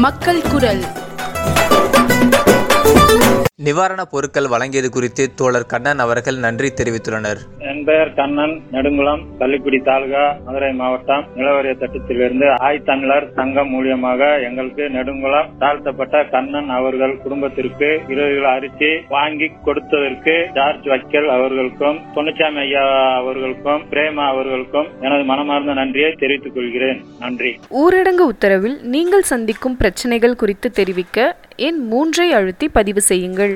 மக்கள் குரல். நிவாரணப் பொருட்கள் வழங்கியது குறித்து தோழர் கண்ணன் அவர்கள் நன்றி தெரிவித்துள்ளனர். என் பெயர் கண்ணன், நெடுங்குளம், கள்ளிக்குடி தாலுகா, மதுரை மாவட்டம். நிலவரிய திட்டத்திலிருந்து ஆய்தமிழர் சங்கம் மூலியமாக எங்களுக்கு நெடுங்குளம் தாழ்த்தப்பட்ட கண்ணன் அவர்கள் குடும்பத்திற்கு 20 கிலோ அரிசி வாங்கி கொடுத்ததற்கு ஜார்ஜ் வக்கல் அவர்களுக்கும், பொன்னுச்சாமி ஐயா அவர்களுக்கும், பிரேமா அவர்களுக்கும் எனது மனமார்ந்த நன்றியை தெரிவித்துக் கொள்கிறேன். நன்றி. ஊரடங்கு உத்தரவில் நீங்கள் சந்திக்கும் பிரச்சனைகள் குறித்து தெரிவிக்க எண் 3 அழுத்தி பதிவு செய்யுங்கள்.